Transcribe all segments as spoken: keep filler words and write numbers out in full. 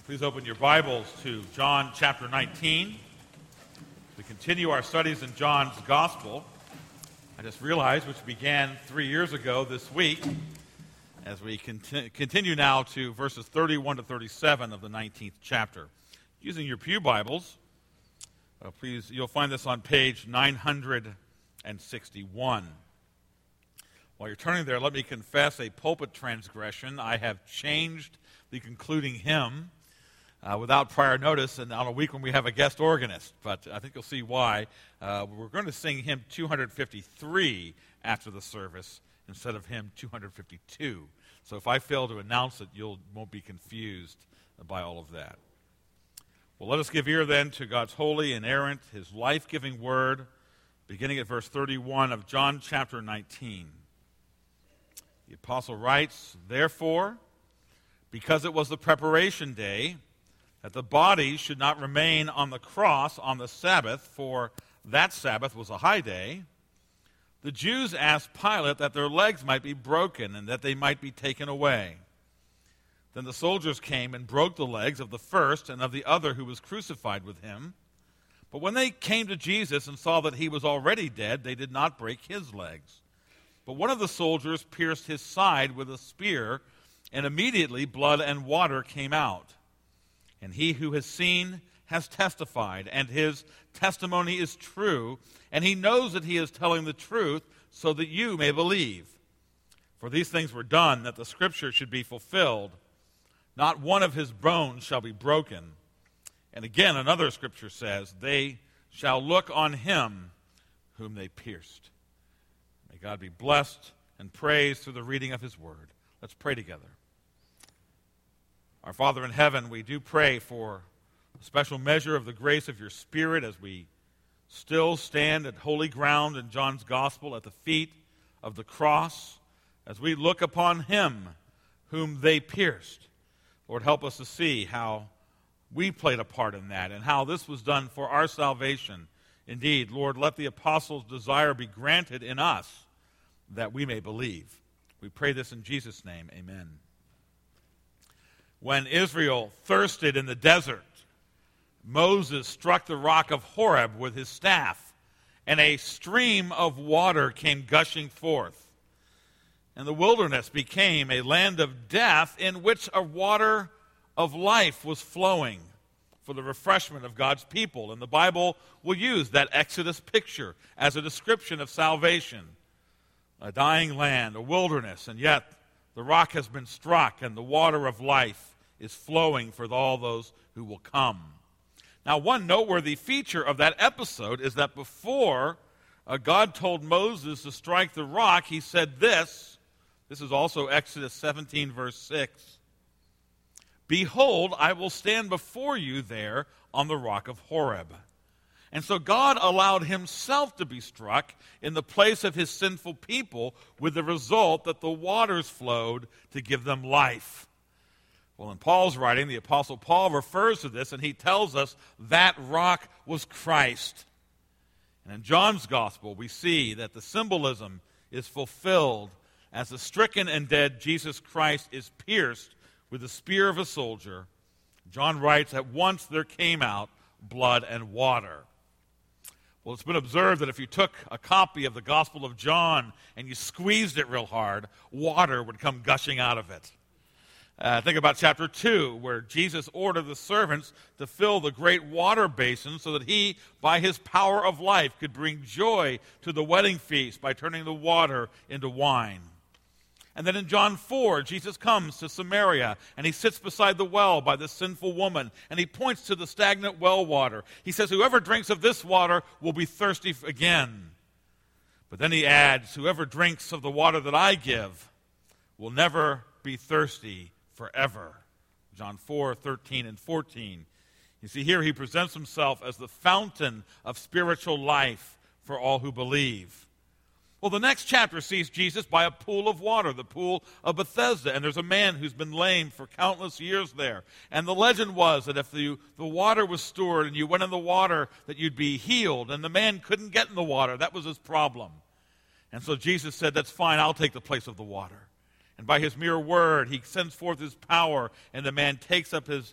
Please open your Bibles to John chapter nineteen. We continue our studies in John's Gospel. I just realized, which began three years ago this week, as we conti- continue now to verses thirty-one to thirty-seven of the nineteenth chapter. Using your pew Bibles, uh, please, you'll find this on page nine hundred sixty-one. While you're turning there, let me confess a pulpit transgression. I have changed the concluding hymn Uh, without prior notice, and on a week when we have a guest organist. But I think you'll see why. Uh, we're going to sing hymn two hundred fifty-three after the service instead of hymn two hundred fifty-two. So if I fail to announce it, you won't be confused by all of that. Well, let us give ear then to God's holy, inerrant, his life-giving word, beginning at verse thirty-one of John chapter nineteen. The apostle writes, "Therefore, because it was the preparation day, that the body should not remain on the cross on the Sabbath, for that Sabbath was a high day, the Jews asked Pilate that their legs might be broken and that they might be taken away. Then the soldiers came and broke the legs of the first and of the other who was crucified with him. But when they came to Jesus and saw that he was already dead, they did not break his legs. But one of the soldiers pierced his side with a spear, and immediately blood and water came out. And he who has seen has testified, and his testimony is true, and he knows that he is telling the truth, so that you may believe. For these things were done, that the scripture should be fulfilled. Not one of his bones shall be broken." And again, another scripture says, "They shall look on him whom they pierced." May God be blessed and praised through the reading of his word. Let's pray together. Our Father in heaven, we do pray for a special measure of the grace of your Spirit as we still stand at holy ground in John's Gospel at the feet of the cross, as we look upon him whom they pierced. Lord, help us to see how we played a part in that and how this was done for our salvation. Indeed, Lord, let the apostles' desire be granted in us that we may believe. We pray this in Jesus' name. Amen. When Israel thirsted in the desert, Moses struck the rock of Horeb with his staff, and a stream of water came gushing forth. And the wilderness became a land of death in which a water of life was flowing for the refreshment of God's people. And the Bible will use that Exodus picture as a description of salvation. A dying land, a wilderness, and yet the rock has been struck, and the water of life is flowing for all those who will come. Now, one noteworthy feature of that episode is that before uh, God told Moses to strike the rock, he said this. This is also Exodus seventeen, verse six. "Behold, I will stand before you there on the rock of Horeb." And so God allowed himself to be struck in the place of his sinful people, with the result that the waters flowed to give them life. Well, in Paul's writing, the Apostle Paul refers to this, and he tells us that rock was Christ. And in John's Gospel, we see that the symbolism is fulfilled as the stricken and dead Jesus Christ is pierced with the spear of a soldier. John writes, "At once there came out blood and water." Well, it's been observed that if you took a copy of the Gospel of John and you squeezed it real hard, water would come gushing out of it. Uh, think about chapter two, where Jesus ordered the servants to fill the great water basin so that he, by his power of life, could bring joy to the wedding feast by turning the water into wine. And then in John four, Jesus comes to Samaria, and he sits beside the well by the sinful woman, and he points to the stagnant well water. He says, "Whoever drinks of this water will be thirsty again." But then he adds, "Whoever drinks of the water that I give will never be thirsty forever." John four, thirteen and fourteen. You see, here he presents himself as the fountain of spiritual life for all who believe. Well, the next chapter sees Jesus by a pool of water, the pool of Bethesda, and there's a man who's been lame for countless years there. And the legend was that if the, the water was stored and you went in the water, that you'd be healed, and the man couldn't get in the water. That was his problem. And so Jesus said, "That's fine, I'll take the place of the water." And by his mere word, he sends forth his power, and the man takes up his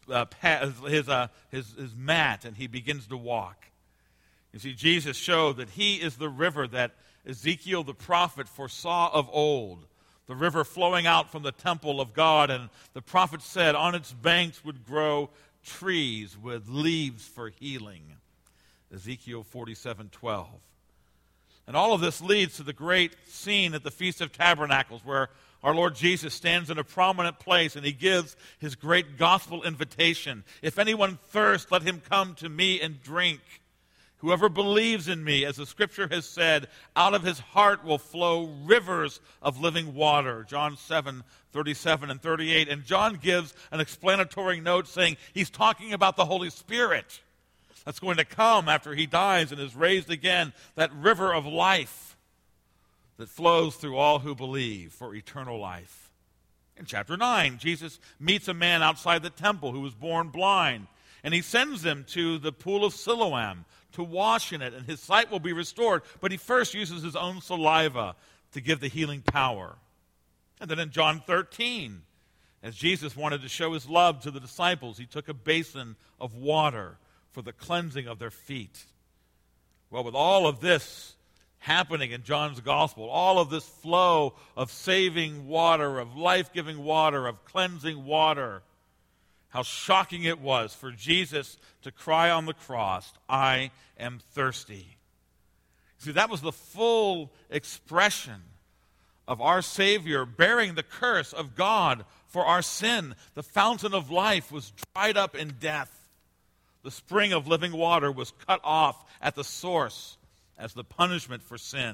uh, pa- his, uh, his, his mat, and he begins to walk. You see, Jesus showed that he is the river that Ezekiel the prophet foresaw of old, the river flowing out from the temple of God, and the prophet said on its banks would grow trees with leaves for healing. Ezekiel forty-seven twelve. And all of this leads to the great scene at the Feast of Tabernacles, where our Lord Jesus stands in a prominent place and he gives his great gospel invitation. If anyone thirst, let him come to me and drink. Whoever believes in me, as the scripture has said, out of his heart will flow rivers of living water. John seven thirty-seven and thirty-eight. And John gives an explanatory note saying he's talking about the Holy Spirit that's going to come after he dies and is raised again, that river of life that flows through all who believe for eternal life. In chapter nine, Jesus meets a man outside the temple who was born blind, and he sends him to the pool of Siloam to wash in it, and his sight will be restored. But he first uses his own saliva to give the healing power. And then in John thirteen, as Jesus wanted to show his love to the disciples, he took a basin of water for the cleansing of their feet. Well, with all of this happening in John's gospel, all of this flow of saving water, of life-giving water, of cleansing water, how shocking it was for Jesus to cry on the cross, "I am thirsty." See, that was the full expression of our Savior bearing the curse of God for our sin. The fountain of life was dried up in death. The spring of living water was cut off at the source as the punishment for sin.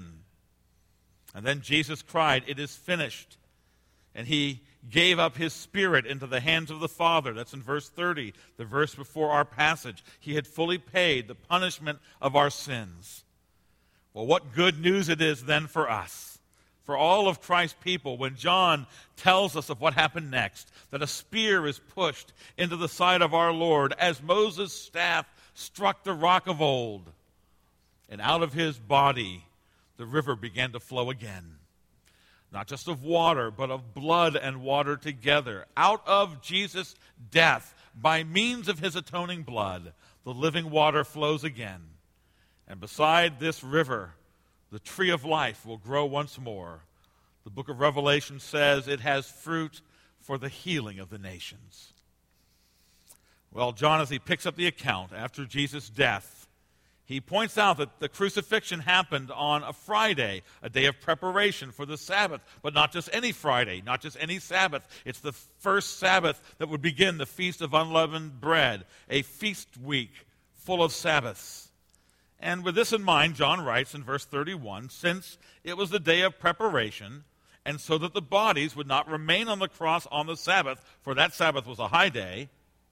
And then Jesus cried, "It is finished." And he gave up his spirit into the hands of the Father. That's in verse thirty, the verse before our passage. He had fully paid the punishment of our sins. Well, what good news it is then for us, for all of Christ's people, when John tells us of what happened next, that a spear is pushed into the side of our Lord as Moses' staff struck the rock of old. And out of his body, the river began to flow again. Not just of water, but of blood and water together. Out of Jesus' death, by means of his atoning blood, the living water flows again. And beside this river, the tree of life will grow once more. The book of Revelation says it has fruit for the healing of the nations. Well, John, as he picks up the account after Jesus' death, he points out that the crucifixion happened on a Friday, a day of preparation for the Sabbath, but not just any Friday, not just any Sabbath. It's the first Sabbath that would begin the Feast of Unleavened Bread, a feast week full of Sabbaths. And with this in mind, John writes in verse thirty-one, "Since it was the day of preparation, and so that the bodies would not remain on the cross on the Sabbath, for that Sabbath was a high day,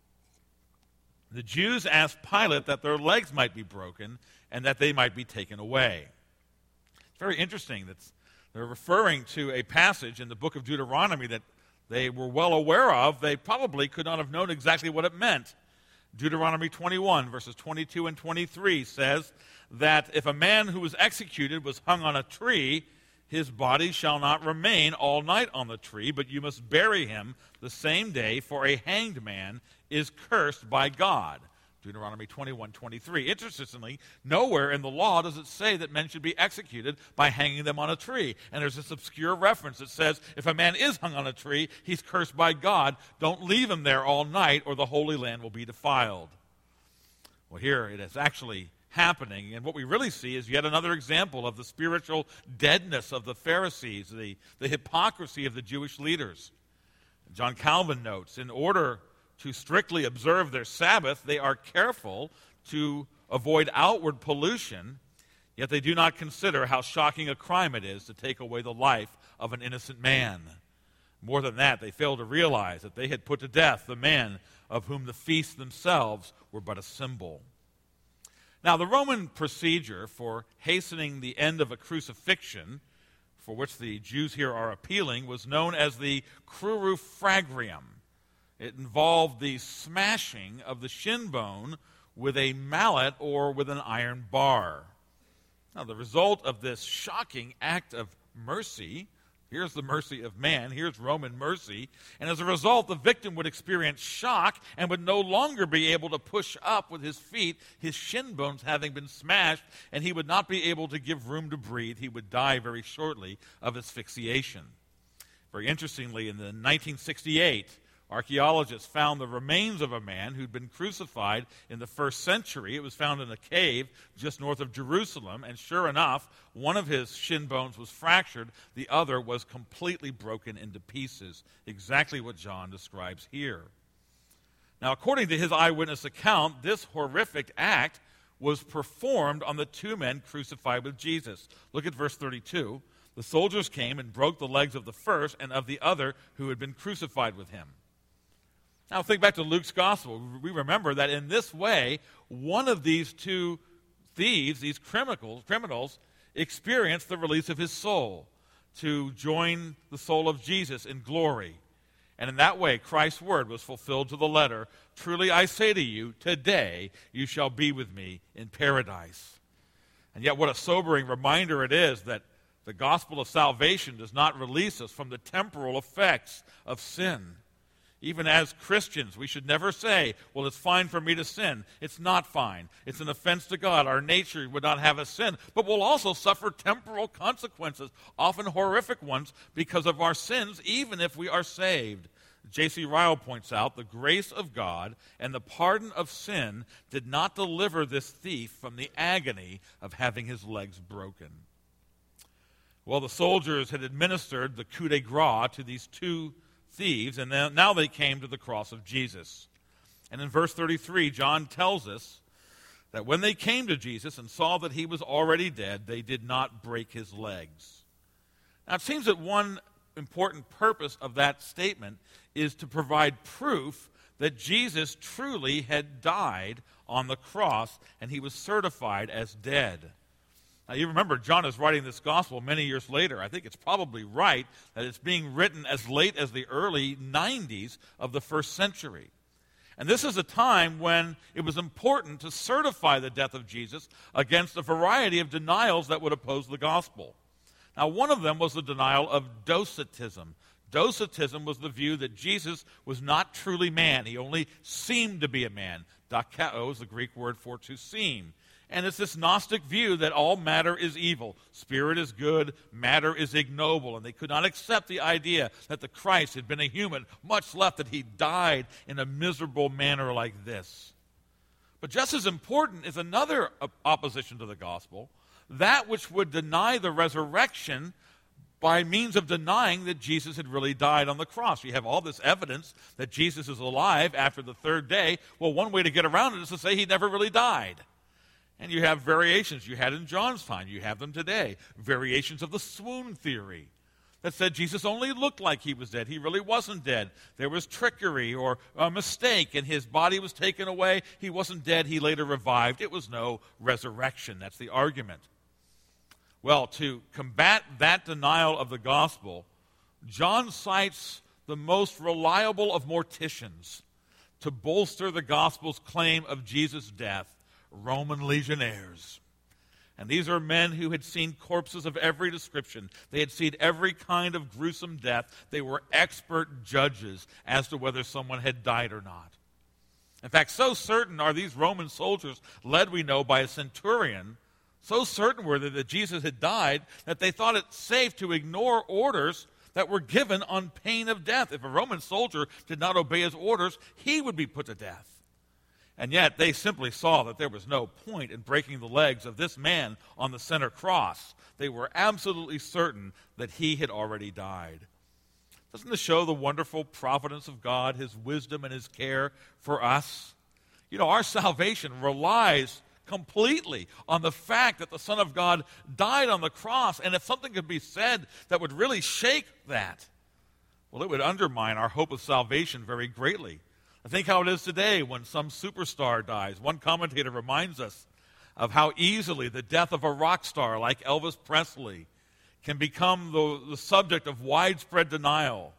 the Jews asked Pilate that their legs might be broken and that they might be taken away." It's very interesting that they're referring to a passage in the book of Deuteronomy that they were well aware of. They probably could not have known exactly what it meant. Deuteronomy twenty-one, verses twenty-two and twenty-three says that if a man who was executed was hung on a tree, his body shall not remain all night on the tree, but you must bury him the same day, for a hanged man is cursed by God. Deuteronomy twenty-one twenty-three. Interestingly, nowhere in the law does it say that men should be executed by hanging them on a tree. And there's this obscure reference that says if a man is hung on a tree, he's cursed by God. Don't leave him there all night or the Holy Land will be defiled. Well, here it is actually happening, and what we really see is yet another example of the spiritual deadness of the Pharisees, the, the hypocrisy of the Jewish leaders. John Calvin notes, in order to strictly observe their Sabbath, they are careful to avoid outward pollution, yet they do not consider how shocking a crime it is to take away the life of an innocent man. More than that, they fail to realize that they had put to death the man of whom the feasts themselves were but a symbol. Now, the Roman procedure for hastening the end of a crucifixion, for which the Jews here are appealing, was known as the crurifragium. It involved the smashing of the shin bone with a mallet or with an iron bar. Now, the result of this shocking act of mercy, Here's the mercy of man. Here's Roman mercy. And as a result, the victim would experience shock and would no longer be able to push up with his feet, his shin bones having been smashed, and he would not be able to give room to breathe. He would die very shortly of asphyxiation. Very interestingly, in the nineteen sixty-eight, archaeologists found the remains of a man who'd been crucified in the first century. It was found in a cave just north of Jerusalem, and sure enough, one of his shin bones was fractured. The other was completely broken into pieces, exactly what John describes here. Now, according to his eyewitness account, this horrific act was performed on the two men crucified with Jesus. Look at verse thirty-two. The soldiers came and broke the legs of the first and of the other who had been crucified with him. Now think back to Luke's gospel. We remember that in this way, one of these two thieves, these criminals, criminals, experienced the release of his soul to join the soul of Jesus in glory. And in that way, Christ's word was fulfilled to the letter. Truly I say to you, today you shall be with me in paradise. And yet what a sobering reminder it is that the gospel of salvation does not release us from the temporal effects of sin. Even as Christians, we should never say, well, it's fine for me to sin. It's not fine. It's an offense to God. Our nature would not have us sin. But we'll also suffer temporal consequences, often horrific ones, because of our sins, even if we are saved. J C Ryle points out, the grace of God and the pardon of sin did not deliver this thief from the agony of having his legs broken. Well, the soldiers had administered the coup de grace to these two thieves, and now they came to the cross of Jesus. And in verse thirty-three, John tells us that when they came to Jesus and saw that he was already dead, they did not break his legs. Now, it seems that one important purpose of that statement is to provide proof that Jesus truly had died on the cross, and he was certified as dead. Now, you remember, John is writing this gospel many years later. I think it's probably right that it's being written as late as the early nineties of the first century. And this is a time when it was important to certify the death of Jesus against a variety of denials that would oppose the gospel. Now, one of them was the denial of docetism. Docetism was the view that Jesus was not truly man. He only seemed to be a man. Dokeo is the Greek word for to seem. And it's this Gnostic view that all matter is evil. Spirit is good, matter is ignoble. And they could not accept the idea that the Christ had been a human, much less that he died in a miserable manner like this. But just as important is another opposition to the gospel, that which would deny the resurrection by means of denying that Jesus had really died on the cross. You have all this evidence that Jesus is alive after the third day. Well, one way to get around it is to say he never really died. And you have variations. You had in John's time. You have them today. Variations of the swoon theory that said Jesus only looked like he was dead. He really wasn't dead. There was trickery or a mistake, and his body was taken away. He wasn't dead. He later revived. It was no resurrection. That's the argument. Well, to combat that denial of the gospel, John cites the most reliable of morticians to bolster the gospel's claim of Jesus' death, Roman legionnaires. And these are men who had seen corpses of every description. They had seen every kind of gruesome death. They were expert judges as to whether someone had died or not. In fact, so certain are these Roman soldiers, led, we know, by a centurion, so certain were they that Jesus had died that they thought it safe to ignore orders that were given on pain of death. If a Roman soldier did not obey his orders, he would be put to death. And yet they simply saw that there was no point in breaking the legs of this man on the center cross. They were absolutely certain that he had already died. Doesn't this show the wonderful providence of God, his wisdom and his care for us? You know, our salvation relies completely on the fact that the Son of God died on the cross. And if something could be said that would really shake that, well, it would undermine our hope of salvation very greatly. I think how it is today when some superstar dies. One commentator reminds us of how easily the death of a rock star like Elvis Presley can become the, the subject of widespread denial.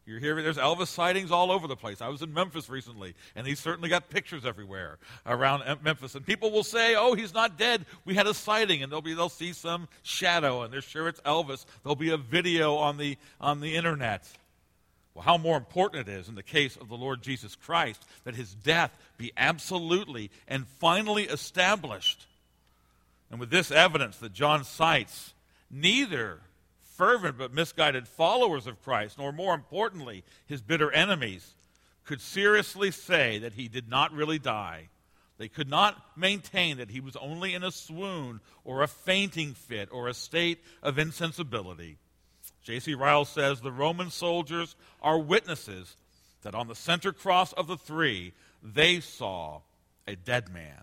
You're hearing there's Elvis sightings all over the place. I was in Memphis recently, and he's certainly got pictures everywhere around Memphis. And people will say, oh, he's not dead. We had a sighting, and they'll be they'll see some shadow, and they're sure it's Elvis. There'll be a video on the on the internet. Well, how more important it is in the case of the Lord Jesus Christ that his death be absolutely and finally established. And with this evidence that John cites, neither fervent but misguided followers of Christ, nor more importantly, his bitter enemies, could seriously say that he did not really die. They could not maintain that he was only in a swoon or a fainting fit or a state of insensibility. J C Ryle says the Roman soldiers are witnesses that on the center cross of the three, they saw a dead man.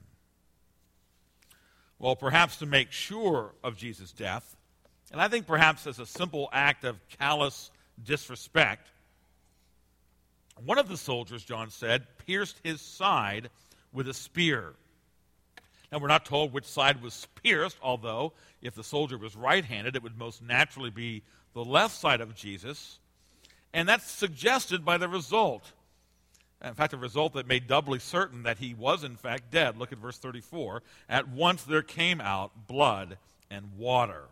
Well, perhaps to make sure of Jesus' death, and I think perhaps as a simple act of callous disrespect, one of the soldiers, John said, pierced his side with a spear. Now, we're not told which side was pierced, although if the soldier was right-handed, it would most naturally be the left side of Jesus. And that's suggested by the result. In fact, a result that made doubly certain that he was, in fact, dead. Look at verse thirty-four. At once there came out blood and water.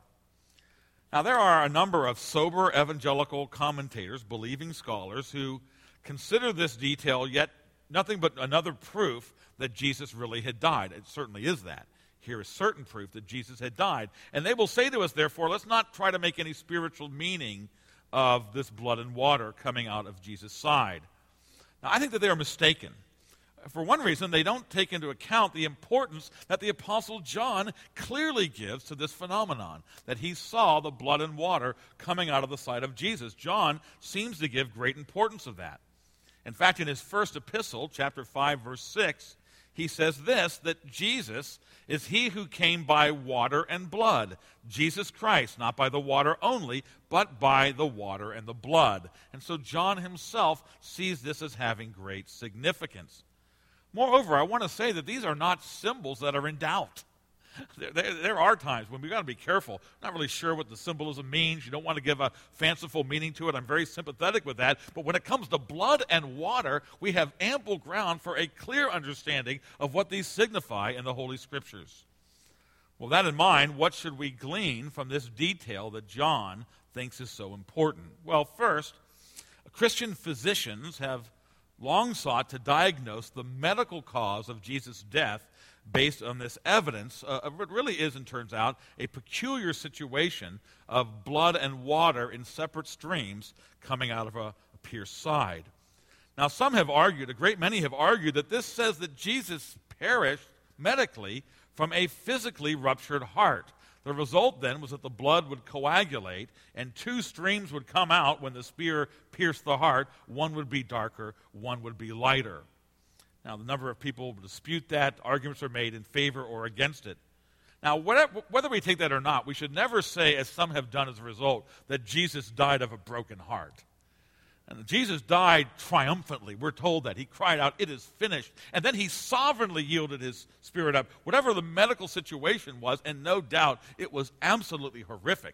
Now, there are a number of sober evangelical commentators, believing scholars, who consider this detail yet nothing but another proof that Jesus really had died. It certainly is that. Here is certain proof that Jesus had died. And they will say to us, therefore, let's not try to make any spiritual meaning of this blood and water coming out of Jesus' side. Now, I think that they are mistaken. For one reason, they don't take into account the importance that the Apostle John clearly gives to this phenomenon, that he saw the blood and water coming out of the side of Jesus. John seems to give great importance of that. In fact, in his first epistle, chapter five, verse six, he says this, that Jesus is he who came by water and blood. Jesus Christ, not by the water only, but by the water and the blood. And so John himself sees this as having great significance. Moreover, I want to say that these are not symbols that are in doubt. There, there, there are times when we've got to be careful. I'm not really sure what the symbolism means. You don't want to give a fanciful meaning to it. I'm very sympathetic with that. But when it comes to blood and water, we have ample ground for a clear understanding of what these signify in the Holy Scriptures. Well, with that in mind, what should we glean from this detail that John thinks is so important? Well, first, Christian physicians have long sought to diagnose the medical cause of Jesus' death based on this evidence uh, of what really is, and turns out, a peculiar situation of blood and water in separate streams coming out of a, a pierced side. Now, some have argued, a great many have argued, that this says that Jesus perished medically from a physically ruptured heart. The result then was that the blood would coagulate and two streams would come out when the spear pierced the heart. One would be darker, one would be lighter. Now, the number of people dispute that. Arguments are made in favor or against it. Now, whatever, whether we take that or not, we should never say, as some have done as a result, that Jesus died of a broken heart. And Jesus died triumphantly. We're told that. He cried out, "It is finished." And then he sovereignly yielded his spirit up, whatever the medical situation was, and no doubt it was absolutely horrific.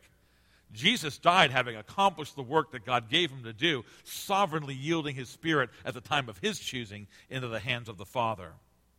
Jesus died having accomplished the work that God gave him to do, sovereignly yielding his spirit at the time of his choosing into the hands of the Father.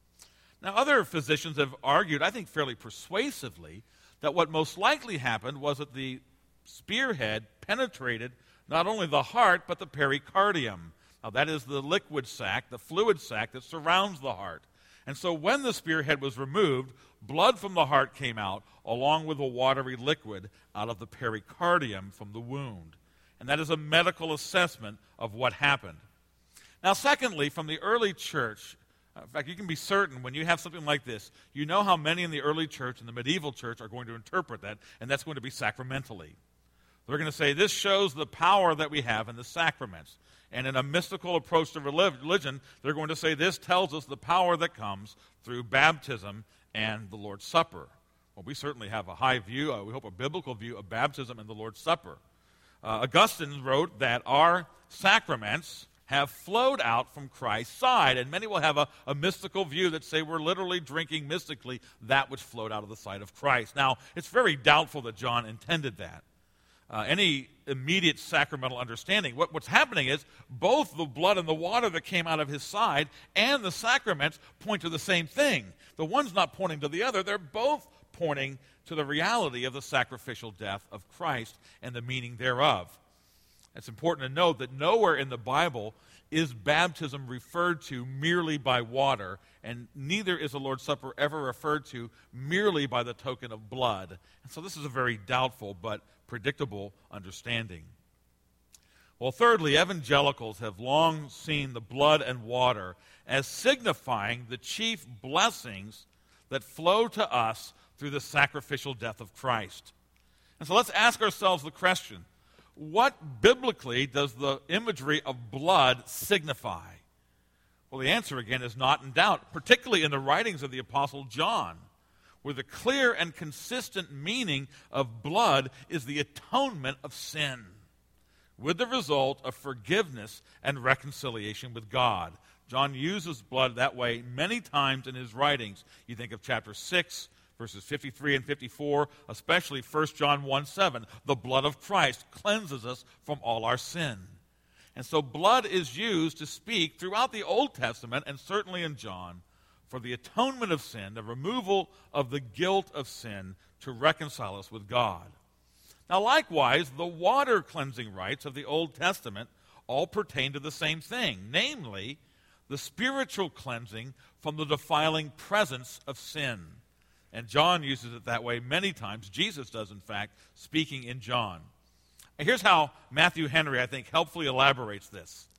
Now, other physicians have argued, I think fairly persuasively, that what most likely happened was that the spearhead penetrated not only the heart, but the pericardium. Now, that is the liquid sac, the fluid sac that surrounds the heart. And so when the spearhead was removed, blood from the heart came out, along with a watery liquid out of the pericardium from the wound. And that is a medical assessment of what happened. Now, secondly, from the early church, in fact, you can be certain when you have something like this, you know how many in the early church and the medieval church are going to interpret that, and that's going to be sacramentally. They're going to say, this shows the power that we have in the sacraments. And in a mystical approach to religion, they're going to say, this tells us the power that comes through baptism and the Lord's Supper. Well, we certainly have a high view, uh, we hope a biblical view of baptism and the Lord's Supper. Uh, Augustine wrote that our sacraments have flowed out from Christ's side, and many will have a, a mystical view that say we're literally drinking mystically that which flowed out of the side of Christ. Now, it's very doubtful that John intended that. uh, any immediate sacramental understanding. What, what's happening is both the blood and the water that came out of his side and the sacraments point to the same thing. The one's not pointing to the other. They're both pointing to the reality of the sacrificial death of Christ and the meaning thereof. It's important to note that nowhere in the Bible is baptism referred to merely by water, and neither is the Lord's Supper ever referred to merely by the token of blood. And so this is a very doubtful but predictable understanding. Well, thirdly, evangelicals have long seen the blood and water as signifying the chief blessings that flow to us through the sacrificial death of Christ. And so let's ask ourselves the question, what biblically does the imagery of blood signify? Well, the answer again is not in doubt, particularly in the writings of the Apostle John, where the clear and consistent meaning of blood is the atonement of sin, with the result of forgiveness and reconciliation with God. John uses blood that way many times in his writings. You think of chapter six, verses fifty-three and fifty-four, especially First John one seven. The blood of Christ cleanses us from all our sin. And so blood is used to speak throughout the Old Testament, and certainly in John, for the atonement of sin, the removal of the guilt of sin to reconcile us with God. Now, likewise, the water cleansing rites of the Old Testament all pertain to the same thing, namely, the spiritual cleansing from the defiling presence of sin. And John uses it that way many times. Jesus does, in fact, speaking in John. Here's how Matthew Henry, I think, helpfully elaborates this.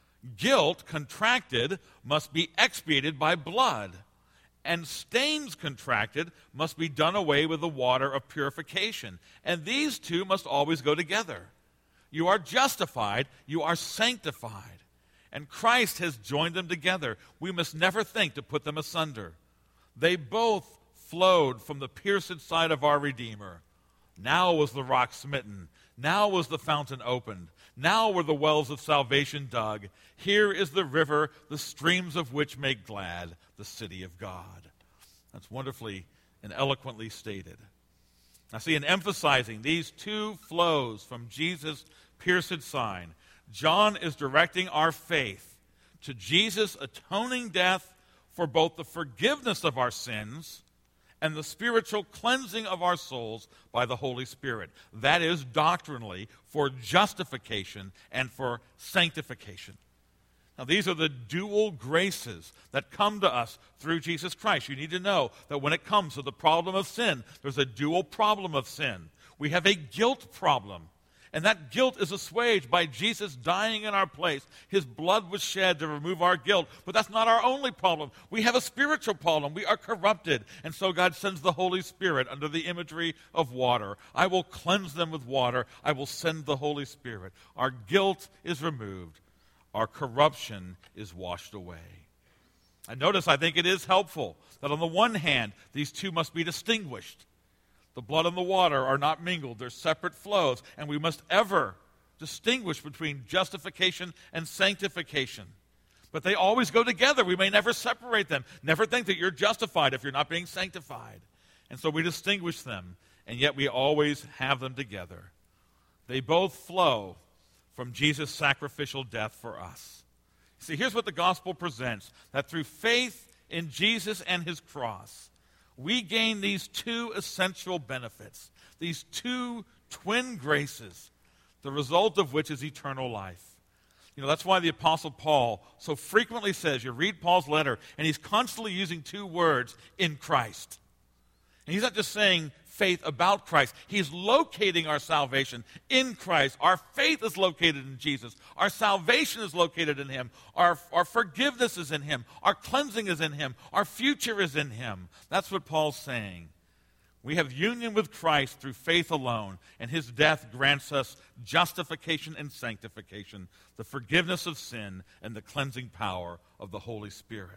Guilt contracted must be expiated by blood, and stains contracted must be done away with the water of purification. And these two must always go together. You are justified, you are sanctified. And Christ has joined them together. We must never think to put them asunder. They both flowed from the pierced side of our Redeemer. Now was the rock smitten. Now was the fountain opened. Now were the wells of salvation dug. Here is the river, the streams of which make glad the city of God. That's wonderfully and eloquently stated. Now see, in emphasizing these two flows from Jesus' pierced side, John is directing our faith to Jesus' atoning death for both the forgiveness of our sins and the spiritual cleansing of our souls by the Holy Spirit. That is doctrinally for justification and for sanctification. Now, these are the dual graces that come to us through Jesus Christ. You need to know that when it comes to the problem of sin, there's a dual problem of sin. We have a guilt problem. And that guilt is assuaged by Jesus dying in our place. His blood was shed to remove our guilt. But that's not our only problem. We have a spiritual problem. We are corrupted. And so God sends the Holy Spirit under the imagery of water. I will cleanse them with water. I will send the Holy Spirit. Our guilt is removed. Our corruption is washed away. And notice, I think it is helpful that on the one hand, these two must be distinguished. The blood and the water are not mingled. They're separate flows. And we must ever distinguish between justification and sanctification. But they always go together. We may never separate them. Never think that you're justified if you're not being sanctified. And so we distinguish them, and yet we always have them together. They both flow from Jesus' sacrificial death for us. See, here's what the gospel presents, that through faith in Jesus and his cross, we gain these two essential benefits, these two twin graces, the result of which is eternal life. You know, that's why the Apostle Paul so frequently says, you read Paul's letter, and he's constantly using two words, in Christ. And he's not just saying faith about Christ. He's locating our salvation in Christ. Our faith is located in Jesus. Our salvation is located in him. Our, our forgiveness is in him. Our cleansing is in him. Our future is in him. That's what Paul's saying. We have union with Christ through faith alone, and his death grants us justification and sanctification, the forgiveness of sin, and the cleansing power of the Holy Spirit.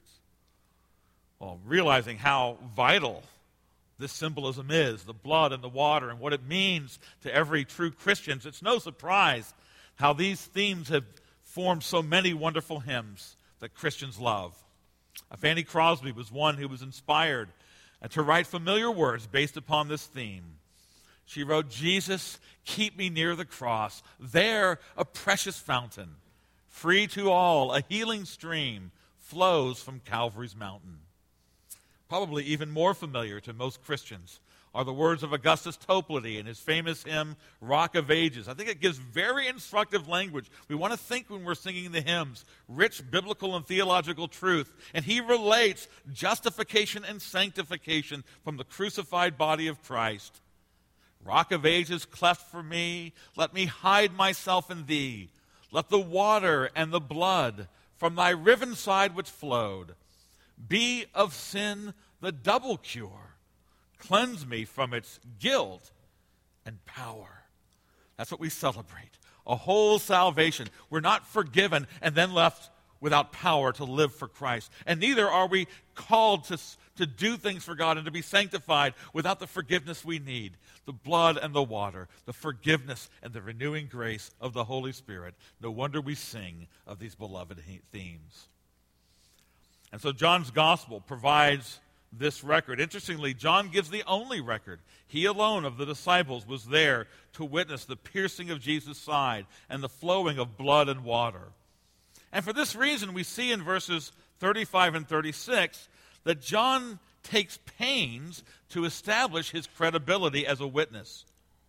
Well, realizing how vital this symbolism is, the blood and the water, and what it means to every true Christian, it's no surprise how these themes have formed so many wonderful hymns that Christians love. Fanny Crosby was one who was inspired to write familiar words based upon this theme. She wrote, Jesus, keep me near the cross. There, a precious fountain, free to all, a healing stream flows from Calvary's mountain. Probably even more familiar to most Christians are the words of Augustus Toplady in his famous hymn, Rock of Ages. I think it gives very instructive language. We want to think when we're singing the hymns, rich biblical and theological truth. And he relates justification and sanctification from the crucified body of Christ. Rock of Ages, cleft for me, let me hide myself in thee. Let the water and the blood from thy riven side which flowed be of sin the double cure. Cleanse me from its guilt and power. That's what we celebrate. A whole salvation. We're not forgiven and then left without power to live for Christ. And neither are we called to, to do things for God and to be sanctified without the forgiveness we need. The blood and the water, the forgiveness and the renewing grace of the Holy Spirit. No wonder we sing of these beloved themes. And so John's gospel provides this record. Interestingly, John gives the only record. He alone of the disciples was there to witness the piercing of Jesus' side and the flowing of blood and water. And for this reason, we see in verses thirty-five and thirty-six that John takes pains to establish his credibility as a witness.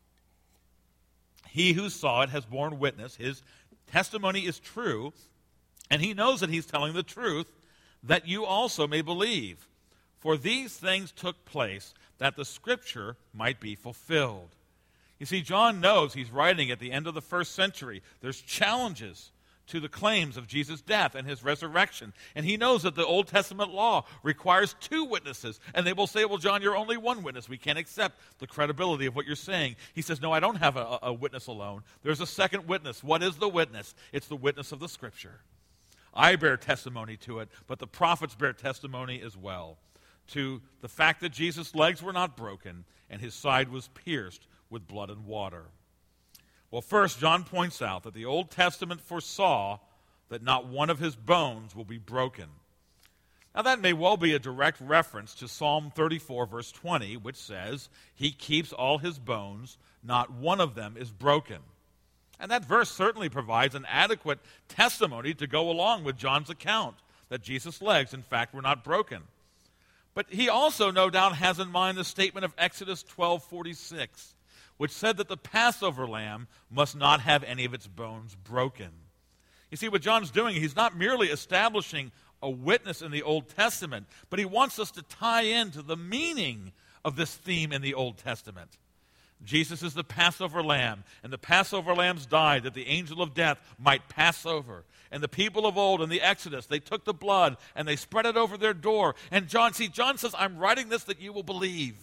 He who saw it has borne witness. His testimony is true, and he knows that he's telling the truth, that you also may believe. For these things took place that the scripture might be fulfilled. You see, John knows he's writing at the end of the first century. There's challenges to the claims of Jesus' death and his resurrection. And he knows that the Old Testament law requires two witnesses. And they will say, well, John, you're only one witness. We can't accept the credibility of what you're saying. He says, no, I don't have a, a witness alone. There's a second witness. What is the witness? It's the witness of the scripture. I bear testimony to it, but the prophets bear testimony as well, to the fact that Jesus' legs were not broken and his side was pierced with blood and water. Well, first, John points out that the Old Testament foresaw that not one of his bones will be broken. Now, that may well be a direct reference to Psalm thirty-four, verse twenty, which says, he keeps all his bones, not one of them is broken. And that verse certainly provides an adequate testimony to go along with John's account that Jesus' legs, in fact, were not broken. But he also, no doubt, has in mind the statement of Exodus twelve forty-six, which said that the Passover lamb must not have any of its bones broken. You see, what John's doing, he's not merely establishing a witness in the Old Testament, but he wants us to tie into the meaning of this theme in the Old Testament. Jesus is the Passover lamb, and the Passover lambs died that the angel of death might pass over. And the people of old in the Exodus, they took the blood and they spread it over their door. And John, see, John says, I'm writing this that you will believe.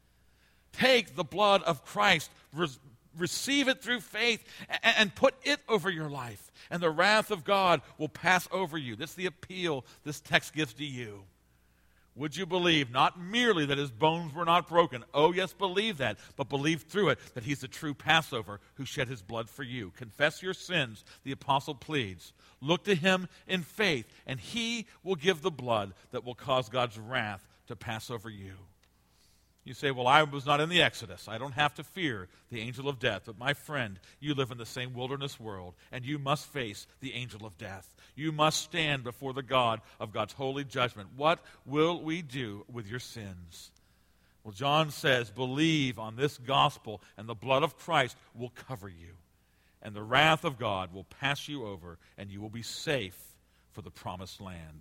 Take the blood of Christ, re- receive it through faith, and, and put it over your life. And the wrath of God will pass over you. That's the appeal this text gives to you. Would you believe not merely that his bones were not broken? Oh, yes, believe that, but believe through it that he's the true Passover who shed his blood for you. Confess your sins, the apostle pleads. Look to him in faith, and he will give the blood that will cause God's wrath to pass over you. You say, well, I was not in the Exodus. I don't have to fear the angel of death. But my friend, you live in the same wilderness world, and you must face the angel of death. You must stand before the God of God's holy judgment. What will we do with your sins? Well, John says, believe on this gospel, and the blood of Christ will cover you. And the wrath of God will pass you over, and you will be safe for the promised land.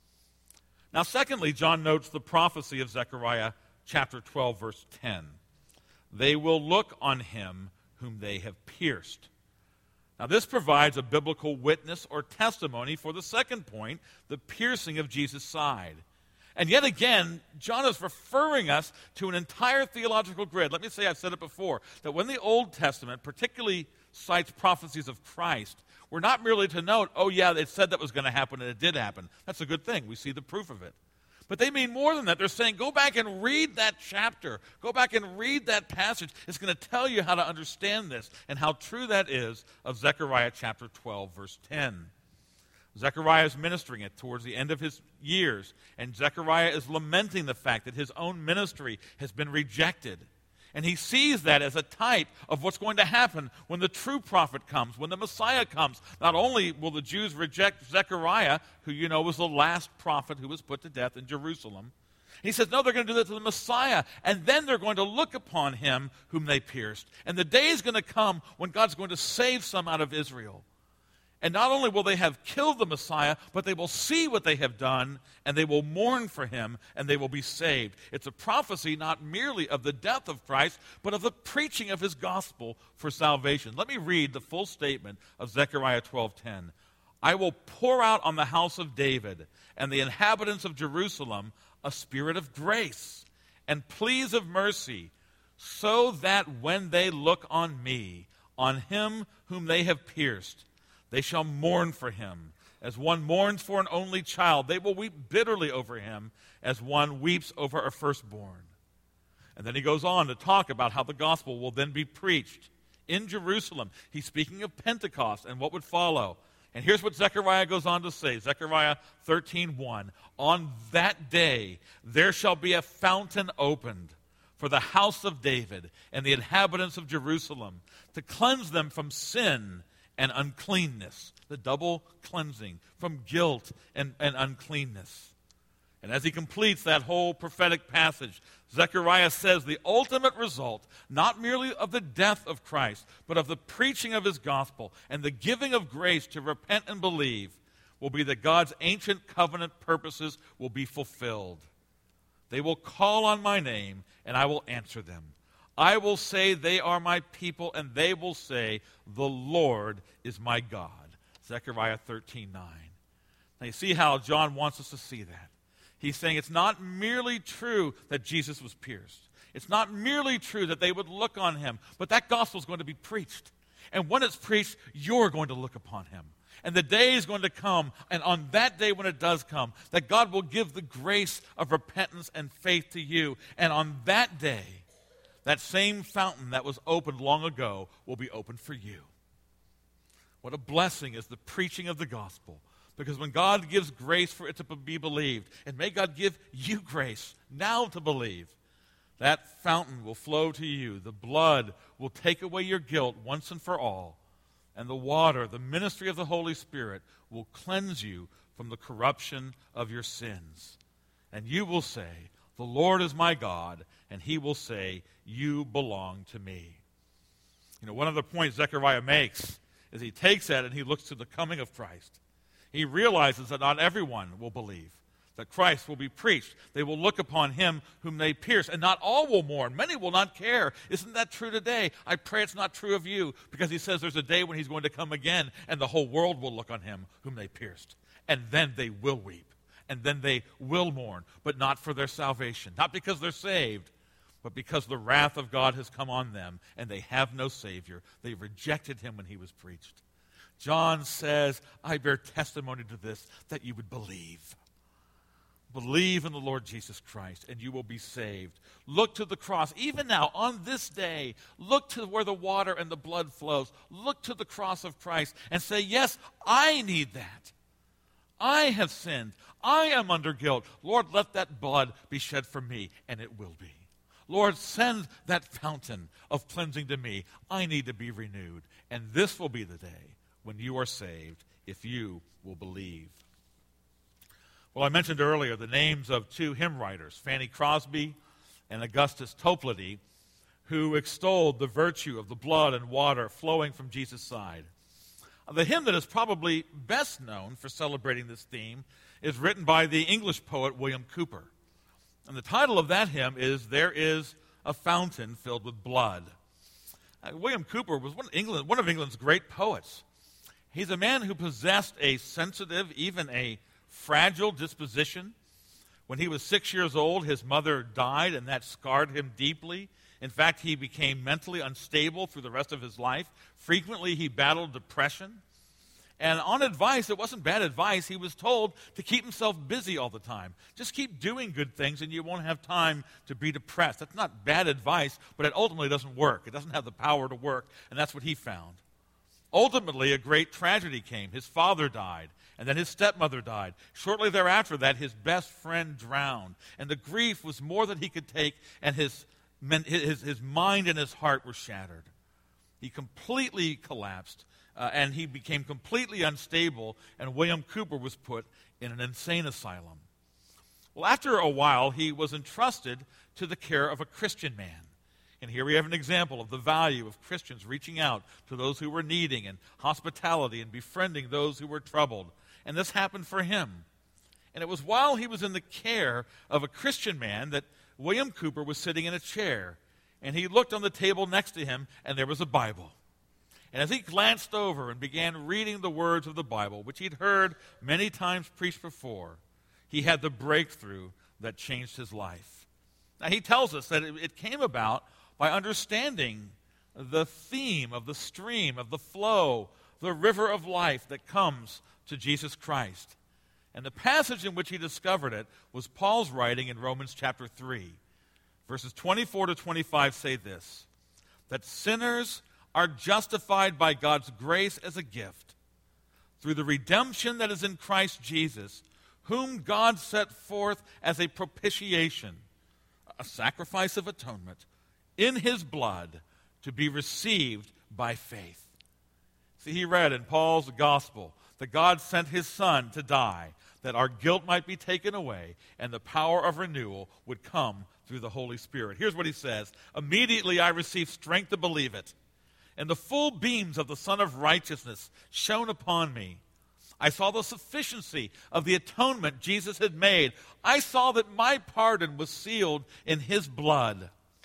Now, secondly, John notes the prophecy of Zechariah chapter twelve, verse ten. They will look on him whom they have pierced. Now, this provides a biblical witness or testimony for the second point, the piercing of Jesus' side. And yet again, John is referring us to an entire theological grid. Let me say, I've said it before, that when the Old Testament particularly cites prophecies of Christ, we're not merely to note, oh yeah, it said that was going to happen and it did happen. That's a good thing. We see the proof of it. But they mean more than that. They're saying, go back and read that chapter. Go back and read that passage. It's going to tell you how to understand this and how true that is of Zechariah chapter twelve, verse ten. Zechariah is ministering it towards the end of his years, and Zechariah is lamenting the fact that his own ministry has been rejected. And he sees that as a type of what's going to happen when the true prophet comes, when the Messiah comes. Not only will the Jews reject Zechariah, who you know was the last prophet who was put to death in Jerusalem. He says, no, they're going to do that to the Messiah. And then they're going to look upon him whom they pierced. And the day is going to come when God's going to save some out of Israel. And not only will they have killed the Messiah, but they will see what they have done, and they will mourn for him, and they will be saved. It's a prophecy not merely of the death of Christ, but of the preaching of his gospel for salvation. Let me read the full statement of Zechariah twelve ten. I will pour out on the house of David and the inhabitants of Jerusalem a spirit of grace and pleas of mercy, so that when they look on me, on him whom they have pierced, they shall mourn for him, as one mourns for an only child. They will weep bitterly over him, as one weeps over a firstborn. And then he goes on to talk about how the gospel will then be preached in Jerusalem. He's speaking of Pentecost and what would follow. And here's what Zechariah goes on to say, Zechariah thirteen one. On that day there shall be a fountain opened for the house of David and the inhabitants of Jerusalem, to cleanse them from sin and uncleanness, the double cleansing from guilt and, and uncleanness. And as he completes that whole prophetic passage, Zechariah says the ultimate result, not merely of the death of Christ, but of the preaching of his gospel and the giving of grace to repent and believe, will be that God's ancient covenant purposes will be fulfilled. They will call on my name, and I will answer them. I will say they are my people, and they will say, the Lord is my God. Zechariah thirteen nine. Now you see how John wants us to see that. He's saying it's not merely true that Jesus was pierced. It's not merely true that they would look on him, but that gospel is going to be preached. And when it's preached, you're going to look upon him. And the day is going to come, and on that day when it does come, that God will give the grace of repentance and faith to you. And on that day, that same fountain that was opened long ago will be opened for you. What a blessing is the preaching of the gospel. Because when God gives grace for it to be believed, and may God give you grace now to believe, that fountain will flow to you. The blood will take away your guilt once and for all. And the water, the ministry of the Holy Spirit, will cleanse you from the corruption of your sins. And you will say, the Lord is my God, and he will say, you belong to me. You know, one of the points Zechariah makes is he takes that and he looks to the coming of Christ. He realizes that not everyone will believe, that Christ will be preached. They will look upon him whom they pierce, and not all will mourn. Many will not care. Isn't that true today? I pray it's not true of you, because he says there's a day when he's going to come again, and the whole world will look on him whom they pierced. And then they will weep, and then they will mourn, but not for their salvation. Not because they're saved, but because the wrath of God has come on them, and they have no Savior. They rejected him when he was preached. John says, I bear testimony to this, that you would believe. Believe in the Lord Jesus Christ, and you will be saved. Look to the cross. Even now, on this day, look to where the water and the blood flows. Look to the cross of Christ and say, yes, I need that. I have sinned. I am under guilt. Lord, let that blood be shed for me, and it will be. Lord, send that fountain of cleansing to me. I need to be renewed. And this will be the day when you are saved, if you will believe. Well, I mentioned earlier the names of two hymn writers, Fanny Crosby and Augustus Toplady, who extolled the virtue of the blood and water flowing from Jesus' side. The hymn that is probably best known for celebrating this theme is written by the English poet William Cowper. And the title of that hymn is, There is a Fountain Filled with Blood. Uh, William Cowper was one of, England, one of England's great poets. He's a man who possessed a sensitive, even a fragile disposition. When he was six years old, his mother died, and that scarred him deeply. In fact, he became mentally unstable through the rest of his life. Frequently, he battled depression. And on advice, it wasn't bad advice, he was told to keep himself busy all the time. Just keep doing good things, and you won't have time to be depressed. That's not bad advice, but it ultimately doesn't work. It doesn't have the power to work, and that's what he found. Ultimately, a great tragedy came. His father died, and then his stepmother died. Shortly thereafter that, his best friend drowned, and the grief was more than he could take, and his his, his mind and his heart were shattered. He completely collapsed, uh, and he became completely unstable, and William Cooper was put in an insane asylum. Well, after a while, he was entrusted to the care of a Christian man. And here we have an example of the value of Christians reaching out to those who were needing, and hospitality and befriending those who were troubled. And this happened for him. And it was while he was in the care of a Christian man that William Cooper was sitting in a chair. And he looked on the table next to him, and there was a Bible. And as he glanced over and began reading the words of the Bible, which he'd heard many times preached before, he had the breakthrough that changed his life. Now, he tells us that it came about by understanding the theme of the stream, of the flow, the river of life that comes to Jesus Christ. And the passage in which he discovered it was Paul's writing in Romans chapter three. Verses twenty-four to twenty-five say this, that sinners are justified by God's grace as a gift through the redemption that is in Christ Jesus, whom God set forth as a propitiation, a sacrifice of atonement, in his blood to be received by faith. See, he read in Paul's gospel that God sent his Son to die, that our guilt might be taken away, and the power of renewal would come through the Holy Spirit. Here's what he says, immediately I received strength to believe it, and the full beams of the Son of Righteousness shone upon me. I saw the sufficiency of the atonement Jesus had made. I saw that my pardon was sealed in his blood.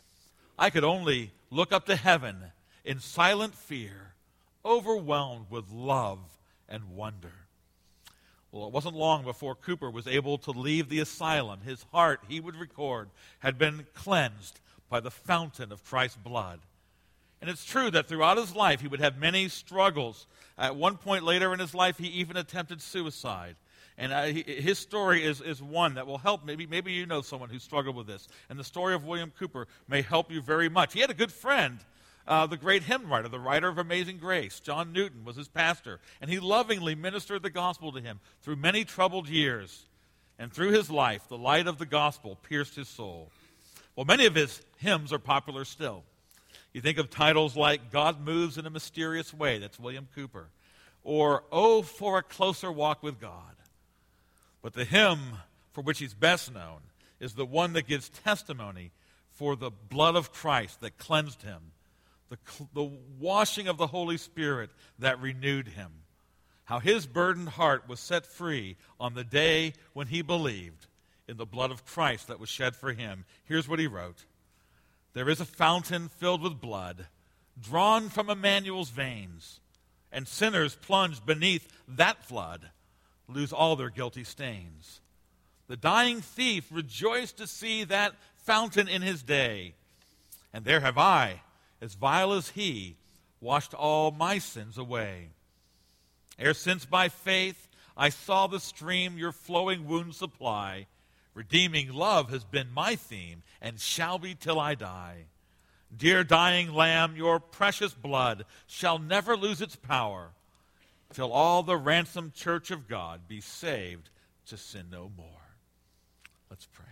I could only look up to heaven in silent fear, overwhelmed with love and wonder. Well, it wasn't long before Cooper was able to leave the asylum. His heart, he would record, had been cleansed by the fountain of Christ's blood. And it's true that throughout his life he would have many struggles. At one point later in his life, he even attempted suicide. And uh, he, his story is, is one that will help. Maybe, maybe you know someone who struggled with this. And the story of William Cooper may help you very much. He had a good friend, uh, the great hymn writer, the writer of Amazing Grace. John Newton was his pastor. And he lovingly ministered the gospel to him through many troubled years. And through his life, the light of the gospel pierced his soul. Well, many of his hymns are popular still. You think of titles like God Moves in a Mysterious Way, that's William Cooper, or Oh, for a Closer Walk with God. But the hymn for which he's best known is the one that gives testimony for the blood of Christ that cleansed him, the, the washing of the Holy Spirit that renewed him, how his burdened heart was set free on the day when he believed in the blood of Christ that was shed for him. Here's what he wrote. There is a fountain filled with blood, drawn from Emmanuel's veins, and sinners plunged beneath that flood lose all their guilty stains. The dying thief rejoiced to see that fountain in his day, and there have I, as vile as he, washed all my sins away. Ere since by faith I saw the stream your flowing wounds supply, redeeming love has been my theme, and shall be till I die. Dear dying Lamb, your precious blood shall never lose its power, till all the ransomed church of God be saved to sin no more. Let's pray.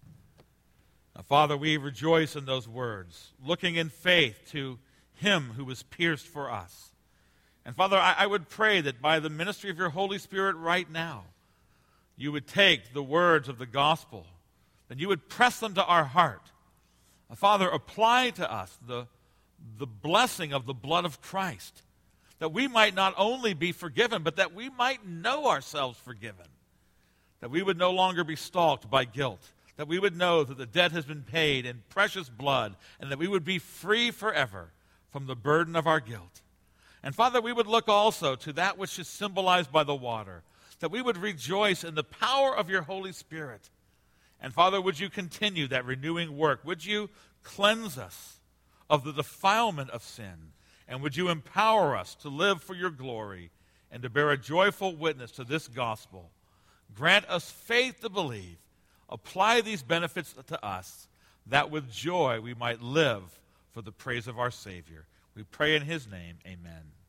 Now, Father, we rejoice in those words, looking in faith to him who was pierced for us. And Father, I, I would pray that by the ministry of your Holy Spirit right now, you would take the words of the gospel, and you would press them to our heart. Uh, Father, apply to us the, the blessing of the blood of Christ, that we might not only be forgiven, but that we might know ourselves forgiven, that we would no longer be stalked by guilt, that we would know that the debt has been paid in precious blood, and that we would be free forever from the burden of our guilt. And Father, we would look also to that which is symbolized by the water, that we would rejoice in the power of your Holy Spirit. And Father, would you continue that renewing work? Would you cleanse us of the defilement of sin? And would you empower us to live for your glory and to bear a joyful witness to this gospel? Grant us faith to believe. Apply these benefits to us, that with joy we might live for the praise of our Savior. We pray in his name, amen.